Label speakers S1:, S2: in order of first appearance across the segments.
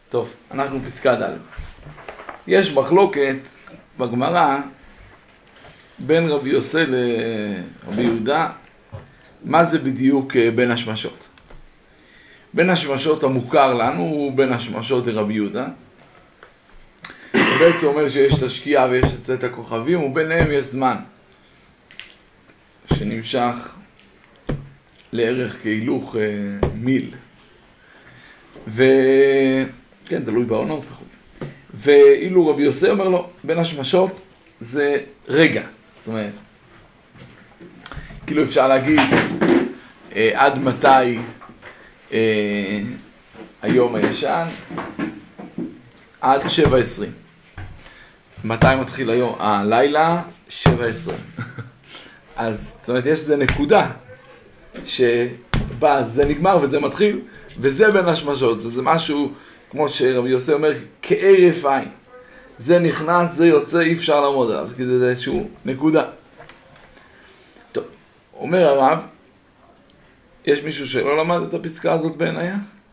S1: טוב, אנחנו פסקה ד'. יש מחלוקת בגמרא בין רבי יוסי לרבי יהודה, מה זה בדיוק בין השמשות. בין השמשות המוכר לנו הוא בין השמשות לרבי יהודה. הוא בעצם אומר שיש את השקיעה ויש את צאת הכוכבים, וביניהם יש זמן שנמשך לערך כהילוך מיל. כן, תלוי בעונות וכו'. ואילו רבי יוסי אומר לו, בין השמשות זה רגע. זאת אומרת, כאילו אפשר להגיד עד מתי היום הישן, עד 7:20. מתי מתחיל היום? הלילה 7:20. אז זאת אומרת, יש איזה נקודה שבה זה נגמר וזה מתחיל, וזה בין השמשות. זה משהו, כמו שרבי יוסי אומר, כערף עין. זה נכנס, זה יוצא, אי אפשר לעמוד עליו, כי זה איזשהו נקודה. טוב, אומר הרב, יש מישהו שלא למד את הפסקה הזאת בעינייה?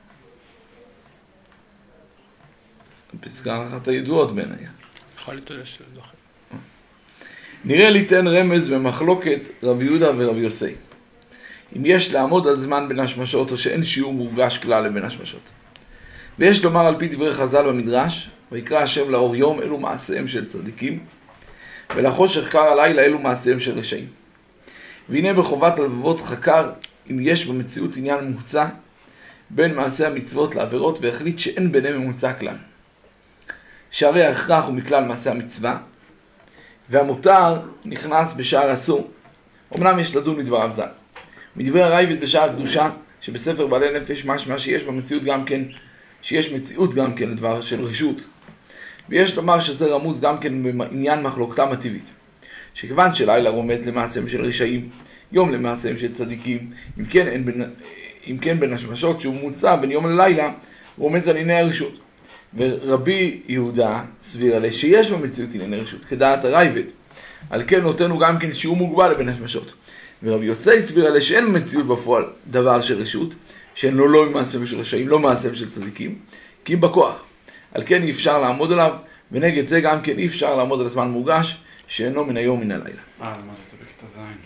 S1: הפסקה אחת הידועות בעינייה.
S2: יכול להיות שלא.
S1: נראה ליתן רמז במחלוקת רבי יהודה ורבי יוסי. אם יש לעמוד על זמן בין השמשות או שאין שיעור מורגש כלל לבין השמשות. ויש לומר על פי דברי חז"ל במדרש, ויקרא השם לאור יום אלו מעשיהם של צדיקים, ולחושך קר הלילה אלו מעשיהם של רשעים. והנה בחובת הלבבות חקר אם יש במציאות עניין ממוצע בין מעשי המצוות לעבירות, והחליט שאין ביניהם ממוצע כלל. שהרי ההכרח הוא מכלל מעשי המצווה, והמותר נכנס בשער אסור. אמנם יש לדון מדבריו ז"ל. מדברי הרייבד בשער הקדושה, שבספר בעלי נפש משמע שיש במציאות גם כן, שיש מציאות גם כן לדבר של רשות. ויש לומר שזה רמוז גם כן בעניין מחלוקתם הטבעית. שכיוון שלילה רומז למעשיהם של רשעים, יום למעשיהם של צדיקים, אם כן בין השמשות שהוא מוצא בין יום ללילה, רומז על ענייני הרשות. ורבי יהודה סביר עלי שיש במציאות ענייני רשות, כדעת הרייבד. על כן נותנו גם כן שיעור מוגבל לבין השמשות. ורבי יוסי סביר עלי שאין במציאות בפועל דבר של רשות, שאין לו לא מעשיהם של רשעים, לא מעשיהם של צדיקים, כי אם בכוח. על כן אי אפשר לעמוד עליו, ונגד זה גם כן אי אפשר לעמוד על הזמן מורגש, שאינו מן היום מן הלילה.
S2: מה זה בכיתה זין?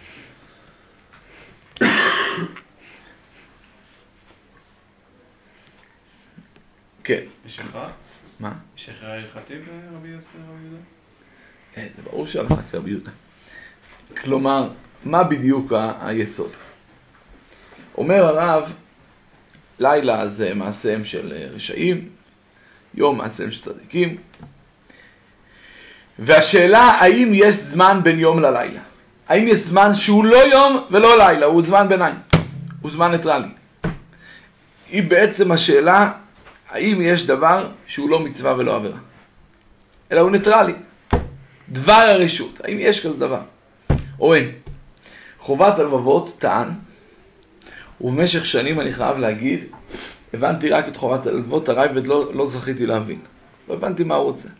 S1: כן.
S2: יש הכרח?
S1: מה?
S2: יש הכרח הלכתי ברבי יוסי ורבי יהודה?
S1: זה ברור שהלכה כרבי יהודה. כלומר, מה בדיוק היסוד? אומר הרב, לילה זה מעשיהם של רשעים, יום מעשיהם של צדיקים, והשאלה האם יש זמן בין יום ללילה? האם יש זמן שהוא לא יום ולא לילה, הוא זמן ביניים, הוא זמן ניטרלי. היא בעצם השאלה, האם יש דבר שהוא לא מצווה ולא עבירה, אלא הוא ניטרלי, דבר הרשות, האם יש כזה דבר או אין. חובת הלבבות טען, ובמשך שנים אני חייב להגיד, הבנתי רק את חובת הלבבות, הרייבד לא זכיתי להבין, לא הבנתי מה הוא רוצה.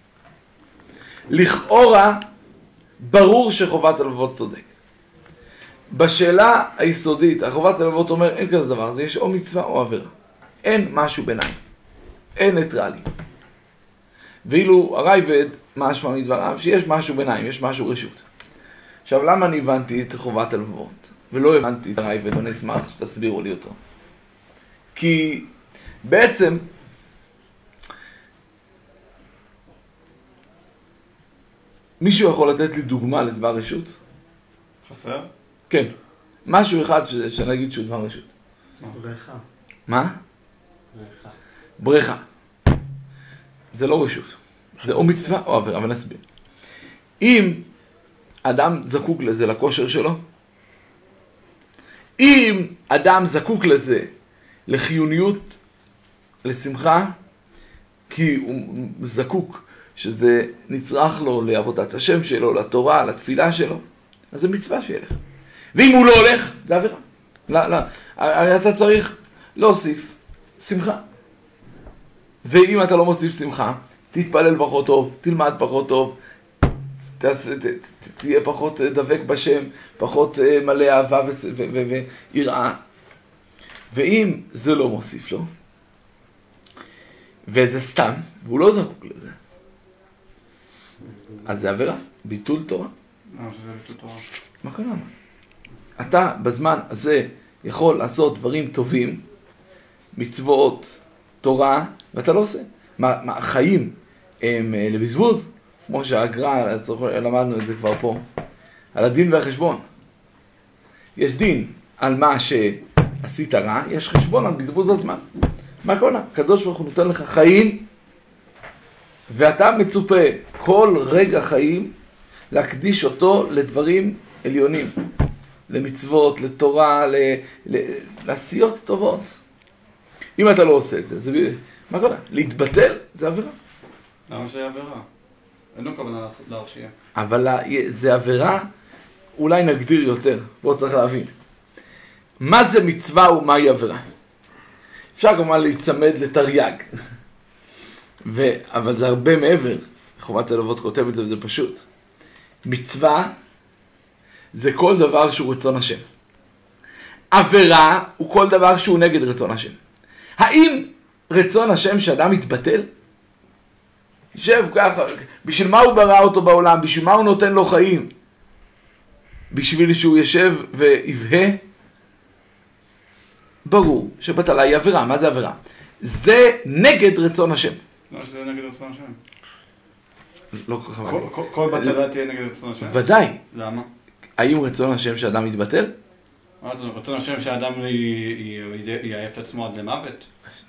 S1: לכאורה ברור שחובת הלבבות צודק. בשאלה היסודית, החובת הלבבות אומר אין כזה דבר, זה יש או מצווה או עבירה, אין משהו ביניים, אין ניטרלי. ואילו הרייבד משמע מדבריו שיש משהו ביניים, יש משהו רשות. עכשיו למה אני הבנתי את חובת הלבבות ולא הבנתי את הרייבד, ואני אשמח שתסבירו לי אותו? כי בעצם מישהו יכול לתת לי דוגמה לדבר רשות?
S2: חסר?
S1: כן. משהו אחד שנגיד שהוא דבר רשות.
S2: בריכה.
S1: מה?
S2: בריכה.
S1: בריכה. זה לא רשות. זה או מצווה או עבירה, אבל נסביר. אם אדם זקוק לזה לכושר שלו, אם אדם זקוק לזה לחיוניות, לשמחה, כי הוא זקוק שזה נצרך לו לעבודת השם שלו, לתורה, לתפילה שלו, אז זה מצווה שילך. ואם הוא לא הולך, זה עבירה. הרי אתה צריך להוסיף שמחה. ואם אתה לא מוסיף שמחה, תתפלל פחות טוב, תלמד פחות טוב, תהיה פחות דבק בשם, פחות מלא אהבה ויראה. ואם זה לא מוסיף לו, וזה סתם, והוא לא זקוק לזה. אז זה עבירה, ביטול תורה.
S2: שזה ביטול תורה.
S1: מה קרה? אתה בזמן הזה יכול לעשות דברים טובים, מצוות, תורה, ואתה לא עושה. מה, החיים הם לבזבוז? כמו שהגר"א, למדנו את זה כבר פה, על הדין והחשבון. יש דין על מה שעשית רע, יש חשבון על בזבוז הזמן. מה קורה? הקדוש ברוך הוא נותן לך חיים, ואתה מצופה כל רגע חיים להקדיש אותו לדברים עליונים, למצוות, לתורה, לעשיות טובות. אם אתה לא עושה את זה, מה קורה? להתבטל זה עבירה.
S2: למה שזה עבירה? אין לו כוונה להרשיע.
S1: אבל זה עבירה, אולי נגדיר יותר, בוא צריך להבין. מה זה מצווה ומהי עבירה? אפשר כמובן להיצמד לתרי"ג, אבל זה הרבה מעבר. חובת הלוות כותב את זה וזה פשוט. מצווה זה כל דבר שהוא רצון השם. עבירה הוא כל דבר שהוא נגד רצון השם. האם רצון השם שאדם מתבטל? ישב ככה, בשביל מה הוא ברא אותו בעולם? בשביל מה הוא נותן לו חיים? בשביל שהוא ישב ויבהה? ברור שבטלה היא עבירה. מה זה עבירה? זה נגד רצון השם.
S2: לא, שזה נגד רצון השם.
S1: לא כל כך.
S2: כל בטלה תהיה נגד רצון השם.
S1: ודאי.
S2: למה?
S1: האם רצון השם שאדם מתבטל?
S2: רצון השם שאדם יעף עצמו עד למוות?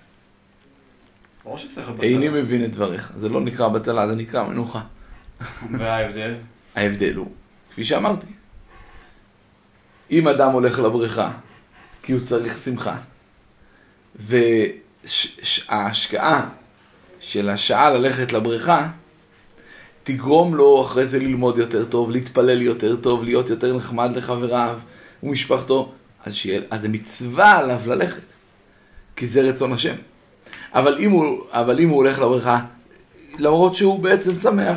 S1: איני מבין את דבריך. זה לא נקרא בטלה, זה נקרא מנוחה.
S2: וההבדל?
S1: ההבדל הוא, כפי שאמרתי, אם אדם הולך לבריכה כי הוא צריך שמחה, וההשקעה של השעה ללכת לבריכה תגרום לו אחרי זה ללמוד יותר טוב, להתפלל יותר טוב, להיות יותר נחמד לחבריו ומשפחתו, אז זה מצווה עליו ללכת, כי זה רצון השם. אבל אם הוא הולך לבריכה, למרות שהוא בעצם שמח,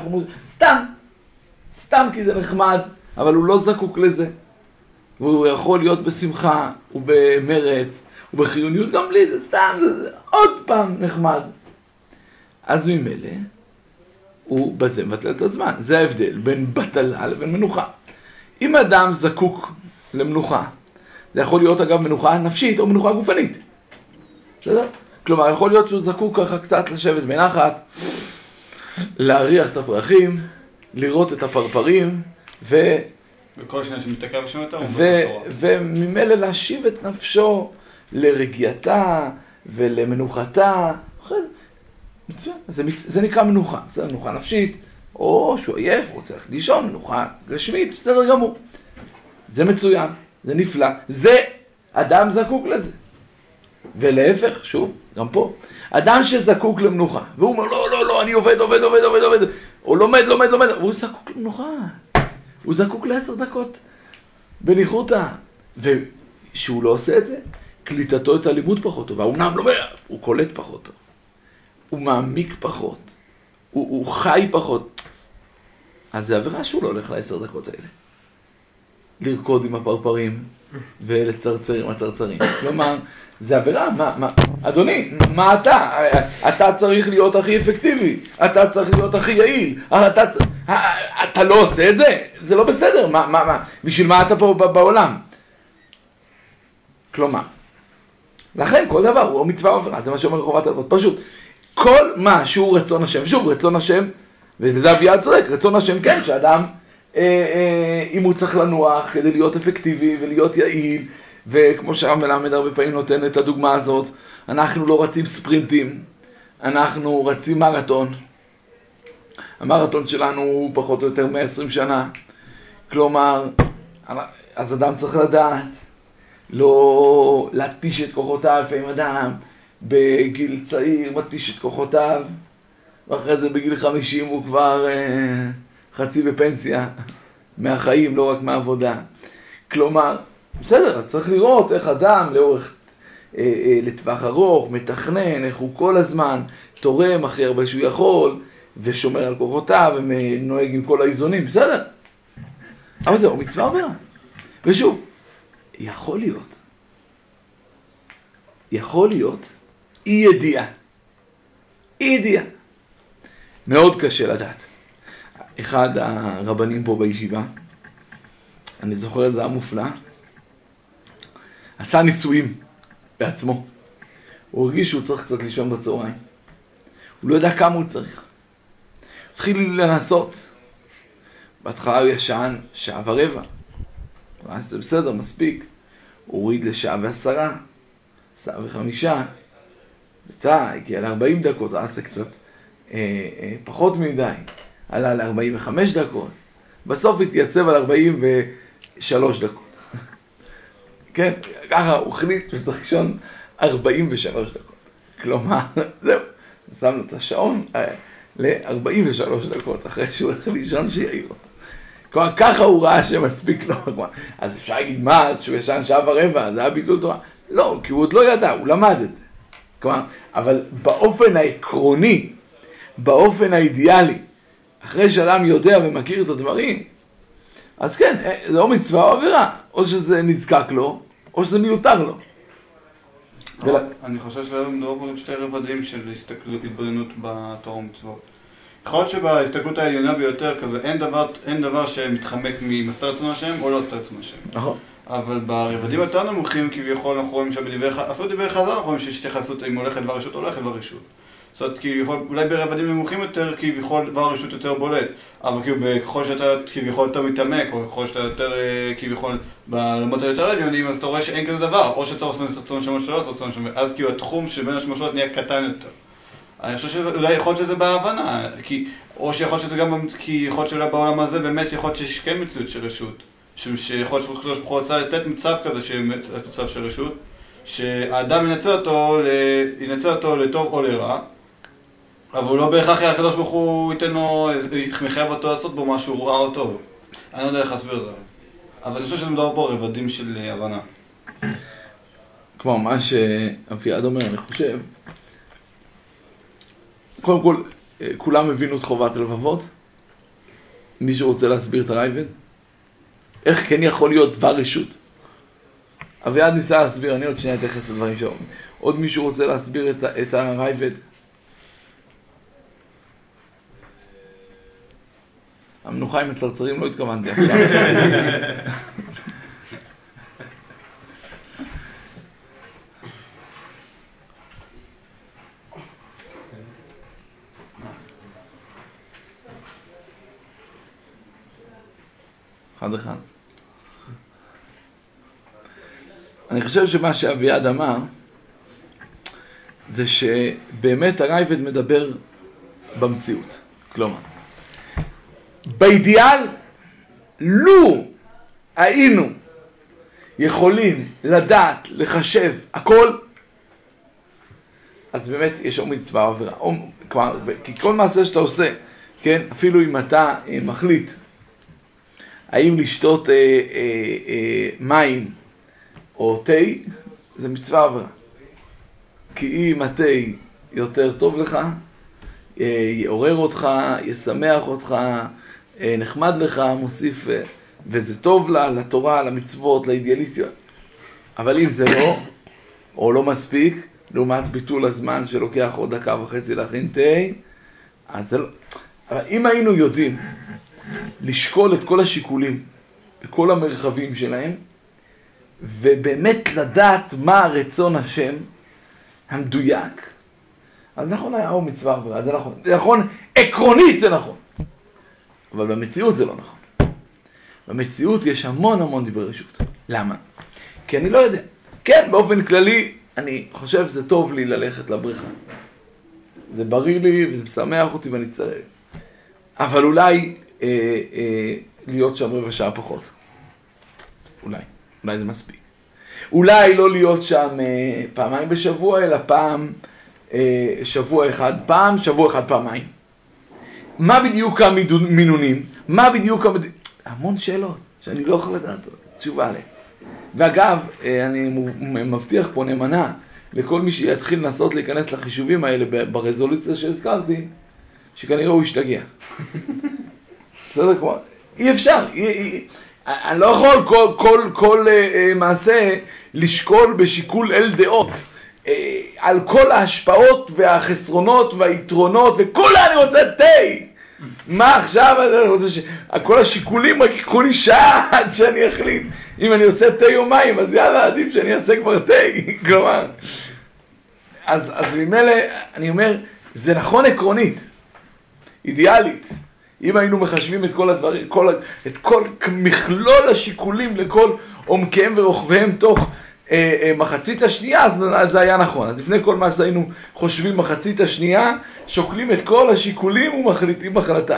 S1: סתם כי זה נחמד, אבל הוא לא זקוק לזה. והוא יכול להיות בשמחה, ובמרץ, ובחיוניות גם בלי זה, סתם, זה עוד פעם נחמד. אז ממילא, הוא בזה מבטל את הזמן. זה ההבדל בין בטלה לבין מנוחה. אם אדם זקוק למנוחה, זה יכול להיות אגב מנוחה נפשית או מנוחה גופנית. בסדר? כלומר, יכול להיות שהוא זקוק ככה קצת לשבת בנחת, להריח את הפרחים, לראות את הפרפרים,
S2: וכל שני שמתעכב שם יותר,
S1: וממילא להשיב את נפשו לרגיעתה ולמנוחתה. זה נקרא מנוחה. זה מנוחה נפשית, או שהוא עייף, רוצה לישון, מנוחה גשמית, בסדר גמור. זה מצוין, זה נפלא, זה אדם זקוק לזה. ולהפך, שוב, גם פה, אדם שזקוק למנוחה, והוא אומר, לא, אני עובד, או לומד, הוא זקוק למנוחה, הוא זקוק ל10 דקות בניחותא, ושהוא לא עושה את זה, קליטתו את הלימוד פחות טוב, והאומנם לא, הוא קולט פחות טוב, הוא מעמיק פחות, הוא חי פחות, אז זה עבירה שהוא לא הולך ל10 דקות האלה, לרקוד עם הפרפרים ולצרצר עם הצרצרים, כלומר, זה עבירה, אדוני, מה אתה צריך להיות הכי אפקטיבי, אתה צריך להיות הכי יעיל, אתה לא עושה את זה, זה לא בסדר, בשביל מה אתה פה בעולם? כלומר, לכן כל דבר הוא מצווה או עבירה, זה מה שאומר חובת הלוות, פשוט, כל מה שהוא רצון השם, שוב רצון השם, וזה אביעד צודק, רצון השם כן, שאדם, אם הוא צריך לנוח כדי להיות אפקטיבי ולהיות יעיל, וכמו שהרב מלמד הרבה פעמים נותן את הדוגמה הזאת, אנחנו לא רצים ספרינטים, אנחנו רצים מרתון. המרתון שלנו הוא פחות או יותר 120 שנה. כלומר, אז אדם צריך לדעת, לא להתיש את כוחותיו, אם אדם בגיל צעיר מתיש את כוחותיו, ואחרי זה בגיל 50 הוא כבר חצי בפנסיה מהחיים, לא רק מהעבודה. כלומר, בסדר, צריך לראות איך אדם לאורך, לטווח ארוך, מתכנן, איך הוא כל הזמן תורם הכי הרבה שהוא יכול, ושומר על כוחותיו, ונוהג עם כל האיזונים, בסדר. אבל זהו, מצווה עבירה. ושוב, יכול להיות אי אי ידיעה. מאוד קשה לדעת. אחד הרבנים פה בישיבה, אני זוכר את זה המופלא, עשה ניסויים בעצמו. הוא הרגיש שהוא צריך קצת לישון בצהריים. הוא לא יודע כמה הוא צריך. התחיל לנסות. בהתחלה הוא ישן 1:15. אז זה בסדר, מספיק. הוא הוריד ל1:10, 1:05. הגיע ל40 דקות, עשה קצת פחות מדי. עלה ל45 דקות. בסוף התייצב על 43 דקות. כן, ככה הוא החליט שצריך לישון 43 דקות. כלומר, זהו, שמנו את השעון ל43 דקות אחרי שהוא הולך לישון שיעיר לו. כלומר, ככה הוא ראה שמספיק לו. אז אפשר להגיד מה, אז שהוא ישן 1:15, זה היה ביטול תורה. לא, כי הוא עוד לא ידע, הוא למד את זה. כלומר, אבל באופן העקרוני, באופן האידיאלי, אחרי שאדם יודע ומכיר את הדברים, אז כן, זה או מצווה או עבירה, או שזה נזקק לו, או שזה מיותר לו.
S2: אני חושב שמדובר פה שתי רבדים של התבוננות בתורה ומצוות. יכול להיות שבהסתכלות העליונה ביותר כזה, אין דבר שמתחמק ממסתר רצון השם או לא מסתר רצון השם.
S1: נכון.
S2: אבל ברבדים יותר נמוכים כביכול אנחנו רואים אפילו דברי חז"ל אנחנו רואים שיש התייחסות אם הולכת דבר רשות או הולכת דבר רשות. זאת אומרת, אולי ברבדים נמוכים יותר כביכול דבר רשות יותר בולט, אבל ככל שאתה כביכול יותר מתעמק, או ככל שאתה יותר כביכול בעולמות היותר עליונים, אז אתה רואה שאין כזה דבר, או שאתה עושה את רצון השם או שלא עושה רצון השם, אז כאילו התחום שבין השמשות נהיה קטן יותר. אני חושב שאולי יכול להיות שזה בהבנה, או שיכול להיות שזה גם, כי יכול להיות שאולי בעולם הזה באמת יכול להיות שיש כן מציאות של רשות, שיכול להיות שקדוש ברוך הוא רצה לתת מצב כזה שבאמת מצב של רשות, שהאדם ינצל אותו לטוב או לרע, אבל הוא לא בהכרח הקדוש ברוך הוא ייתן לו, מחייב אותו לעשות בו משהו רע או טוב. אני לא יודע איך להסביר את זה. אבל אני חושב שזה מדבר פה רבדים של הבנה.
S1: כמו מה שאביעד אומר, אני חושב, קודם כל, כולם הבינו את חובת הלבבות. מישהו רוצה להסביר את הרייבד? איך כן יכול להיות דבר רשות? אביעד ניסה להסביר, אני עוד שנייה אתייחס לדברים שלו. עוד מישהו רוצה להסביר את הרייבד? המנוחה עם הצרצרים לא התכוונתי עכשיו. אחד. אני חושב שמה שאביעד אמר זה שבאמת הרייבד מדבר במציאות. כלומר, באידיאל, לו היינו יכולים לדעת, לחשב הכל, אז באמת יש או מצווה או עבירה. כלומר, כי כל מעשה שאתה עושה, כן, אפילו אם אתה מחליט האם לשתות מים או תה, זה מצווה עבירה. כי אם התה יותר טוב לך, יעורר אותך, ישמח אותך, נחמד לך, מוסיף, וזה טוב לתורה, למצוות, לאידיאליסטיות. אבל אם זה לא, או לא מספיק, לעומת ביטול הזמן שלוקח עוד 1.5 דקות להכין תה, אז זה לא. אבל אם היינו יודעים לשקול את כל השיקולים, בכל המרחבים שלהם, ובאמת לדעת מה רצון השם המדויק, אז נכון היה או מצווה עבירה, זה נכון. זה נכון, עקרונית זה נכון. אבל במציאות זה לא נכון. במציאות יש המון דברי רשות. למה? כי אני לא יודע. כן, באופן כללי, אני חושב שזה טוב לי ללכת לבריכה. זה בריא לי וזה משמח אותי ואני צריך. אבל אולי להיות שם 1/4 שעה פחות. אולי זה מספיק. אולי לא להיות שם פעמיים בשבוע, אלא שבוע אחד פעמיים. מה בדיוק המינונים? מה בדיוק המון שאלות שאני לא יכול לדעת תשובה עליהן. ואגב, אני מבטיח פה נאמנה לכל מי שיתחיל לנסות להיכנס לחישובים האלה ברזולוציה שהזכרתי, שכנראה הוא ישתגע. בסדר? כמו, אי אפשר. אני לא יכול כל מעשה לשקול בשיקול אל דעות. על כל ההשפעות והחסרונות והיתרונות, וכולה אני רוצה תה. מה עכשיו? אני רוצה כל השיקולים רק יקחו לי שעה עד שאני אחליט. אם אני עושה תה יומיים, אז יאללה, עדיף שאני אעשה כבר תה. כלומר, אז ממילא, אני אומר, זה נכון עקרונית, אידיאלית. אם היינו מחשבים את כל הדברים, את כל מכלול השיקולים לכל עומקיהם ורוחביהם תוך מחצית השנייה, אז זה היה נכון. אז לפני כל מה שהיינו חושבים מחצית השנייה, שוקלים את כל השיקולים ומחליטים החלטה.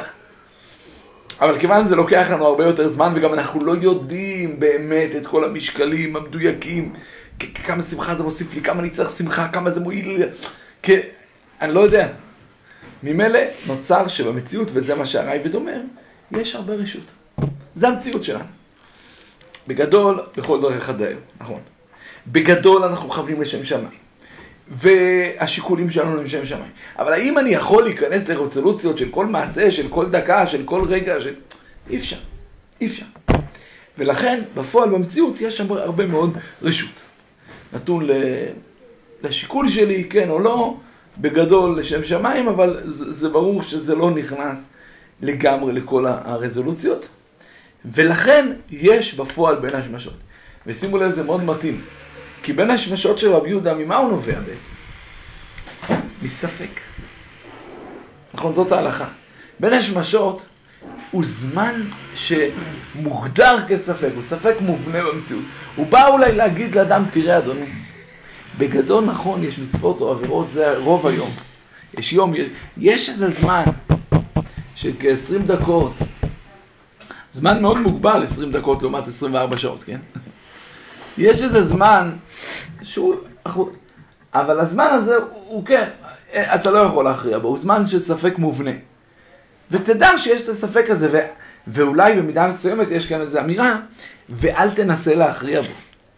S1: אבל כיוון זה לוקח לנו הרבה יותר זמן, וגם אנחנו לא יודעים באמת את כל המשקלים המדויקים, כמה שמחה זה מוסיף לי, כמה אני צריך שמחה, כמה זה מועיל לי, כי אני לא יודע. ממילא נוצר שבמציאות, וזה מה שהרייבד אומר, יש הרבה רשות. זה המציאות שלנו. בגדול, בכל דרך הדרך, נכון. בגדול אנחנו מכוונים לשם שמיים. והשיקולים שלנו הם לשם שמיים. אבל האם אני יכול להיכנס לרזולוציות של כל מעשה, של כל דקה, של כל רגע, אי אפשר. אי אפשר. ולכן, בפועל במציאות, יש שם הרבה מאוד רשות. נתון לשיקול שלי, כן או לא, בגדול לשם שמיים, אבל זה ברור שזה לא נכנס לגמרי לכל הרזולוציות. ולכן יש בפועל בין השמשות. ושימו לב, זה מאוד מתאים. כי בין השמשות של רבי יהודה, ממה הוא נובע בעצם? מספק. נכון, זאת ההלכה. בין השמשות הוא זמן שמוגדר כספק, הוא ספק מובנה במציאות. הוא בא אולי להגיד לאדם, תראה אדוני, בגדול נכון, יש מצוות או עבירות, זה רוב היום. יש יום, יש איזה זמן של כ-20 דקות, זמן מאוד מוגבל, 20 דקות לעומת 24 שעות, כן? יש איזה זמן שהוא, אבל הזמן הזה הוא כן, אתה לא יכול להכריע בו, הוא זמן של ספק מובנה. ותדע שיש את הספק הזה, ואולי במידה מסוימת יש כאן איזו אמירה, ואל תנסה להכריע בו.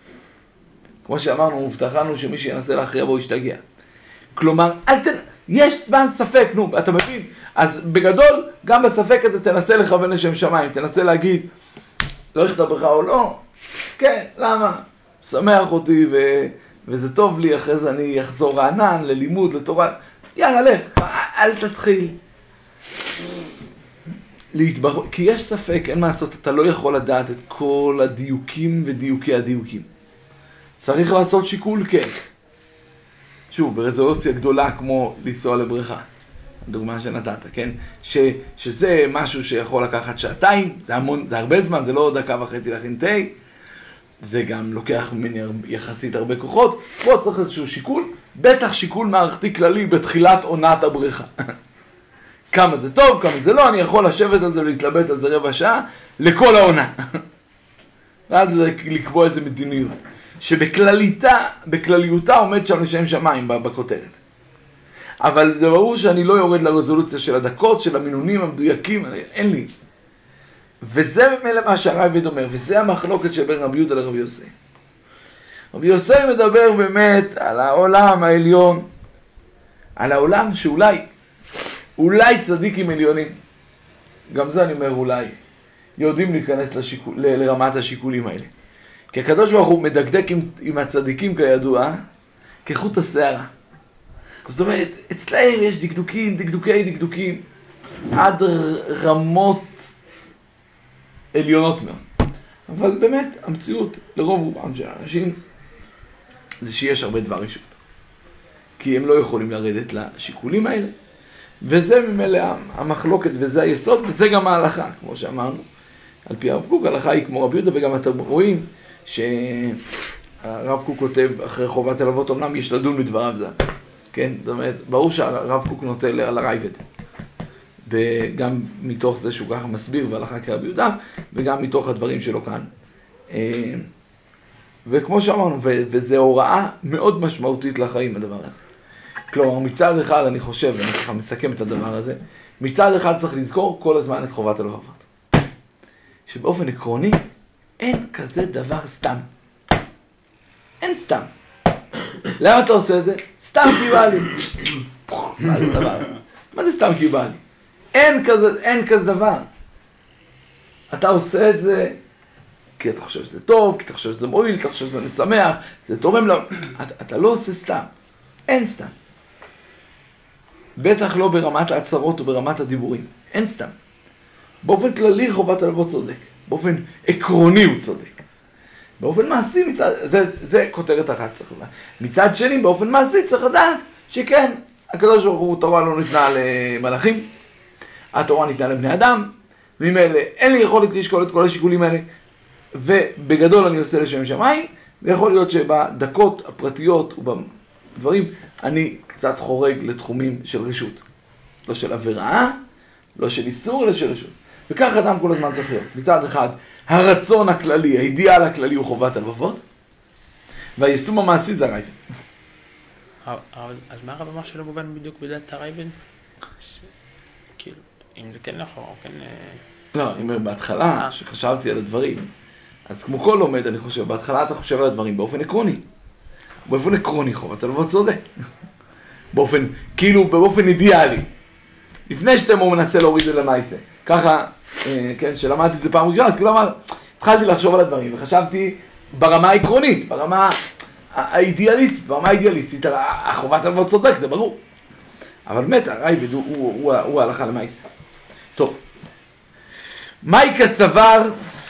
S1: כמו שאמרנו, מובטחנו שמי שינסה להכריע בו ישתגע. כלומר, יש זמן ספק, נו, אתה מבין? אז בגדול, גם בספק הזה תנסה לכוון לשם שמיים, תנסה להגיד, לא איך אתה ברכה או לא, כן, למה? שמח אותי וזה טוב לי, אחרי זה אני אחזור רענן ללימוד, לתורה, יאללה, לך, אל תתחיל להתברר, כי יש ספק, אין מה לעשות, אתה לא יכול לדעת את כל הדיוקים ודיוקי הדיוקים. צריך לעשות שיקול, כן. שוב, ברזולוציה גדולה כמו לנסוע לבריכה, הדוגמה שנתת, כן? שזה משהו שיכול לקחת שעתיים, זה הרבה זמן, זה לא דקה וחצי להכין תה, זה גם לוקח ממני יחסית הרבה כוחות, פה צריך איזשהו שיקול, בטח שיקול מערכתי כללי בתחילת עונת הבריכה. כמה זה טוב, כמה זה לא, אני יכול לשבת על זה ולהתלבט על זה רבע שעה לכל העונה. ואז לקבוע איזה מדיניות. שבכלליותה עומד שם לשם שמיים בכותרת. אבל זה ברור שאני לא יורד לרזולוציה של הדקות, של המינונים המדויקים, אין לי. וזה ממילא מה שהרייבד אומר, וזה המחלוקת שבין רבי יהודה לרבי יוסי. רבי יוסי מדבר באמת על העולם העליון, על העולם שאולי צדיקים עליונים, גם זה אני אומר אולי, יודעים להיכנס לרמת השיקולים האלה. כי הקדוש ברוך הוא מדקדק עם הצדיקים כידוע, כחוט השערה. זאת אומרת, אצלהם יש דקדוקים, עד רמות עליונות מאוד. אבל באמת, המציאות לרוב רובם של האנשים, זה שיש הרבה דבר רשות. כי הם לא יכולים לרדת לשיקולים האלה. וזה ממילא המחלוקת, וזה היסוד, וזה גם ההלכה, כמו שאמרנו. על פי הרב קוק, ההלכה היא כמו רבי יהודה, וגם אתם רואים שהרב קוק כותב אחרי חובת הלוות, אמנם יש לדון בדבריו זה. כן? זאת אומרת, ברור שהרב קוק נוטה על הרייבד. וגם מתוך זה שהוא ככה מסביר והלכה כרבי יהודה, וגם מתוך הדברים שלו כאן. וכמו שאמרנו, וזו הוראה מאוד משמעותית לחיים, הדבר הזה. כלומר, מצד אחד אני חושב, ואני ככה מסכם את הדבר הזה, מצד אחד צריך לזכור כל הזמן את חובת הלבבות. שבאופן עקרוני, אין כזה דבר סתם. אין סתם. למה אתה עושה את זה? סתם כי בא לי. מה זה דבר? מה זה סתם כי בא לי? אין כזה דבר. אתה עושה את זה כי אתה חושב שזה טוב, כי אתה חושב שזה מועיל, אתה חושב שזה משמח, זה תורם לו. אתה לא עושה סתם. אין סתם. בטח לא ברמת ההצהרות או ברמת הדיבורים. אין סתם. באופן כללי חובת הלוות צודק. באופן עקרוני הוא צודק. באופן מעשי, זה כותרת אחת צריך לדעת. מצד שני, באופן מעשי צריך לדעת שכן, הקדוש ברוך הוא, התורה לא ניתנה למלאכים, התורה ניתנה לבני אדם, וממילא אין לי יכולת לשקול את כל השיקולים האלה, ובגדול אני עושה לשם שמיים, ויכול להיות שבדקות הפרטיות ובדברים, אני קצת חורג לתחומים של רשות. לא של עבירה, לא של איסור, אלא של רשות. וכך אדם כל הזמן צריך להיות. מצד אחד, הרצון הכללי, האידיאל הכללי הוא חובת הלבבות, והיישום המעשי זה הרייבן.
S3: אז מה הרב אמר שלא מובן בדיוק בדעת הרייבן? כאילו, אם זה כן נכון או כן...
S1: לא, אני אומר, בהתחלה, שחשבתי על הדברים, אז כמו כל לומד, אני חושב, בהתחלה אתה חושב על הדברים באופן עקרוני. באופן עקרוני חובת הלבבות צודק. באופן אידיאלי. לפני שאתם הוא מנסה להוריד את זה למעשה. ככה, כן, שלמדתי את זה פעם ראשונה, אז כאילו התחלתי לחשוב על הדברים, וחשבתי ברמה העקרונית, ברמה האידיאליסטית, החובת הלבבות צודק, זה ברור. אבל באמת, הרייבד הוא ההלכה למעשה. טוב. מייקה סבר,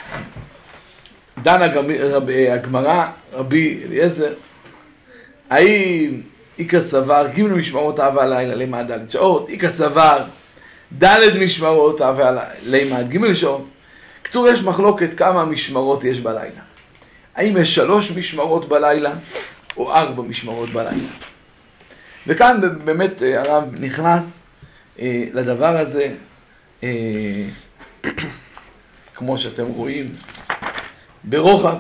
S1: דן הגמרא, רבי אליעזר, האם איקה סבר, ג' משמרות אהבה לילה לימה ד' שעות, איקה סבר, ד' משמרות אהבה לימה ג' שעות. קצור, יש מחלוקת כמה משמרות יש בלילה. האם יש 3 משמרות בלילה או 4 משמרות בלילה. וכאן באמת הרב נכנס לדבר הזה, כמו שאתם רואים, ברוחב,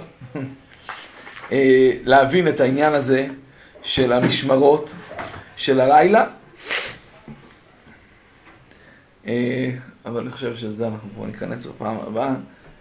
S1: להבין את העניין הזה של המשמרות של הלילה. אבל אני חושב שזה אנחנו כבר ניכנס בפעם הבאה.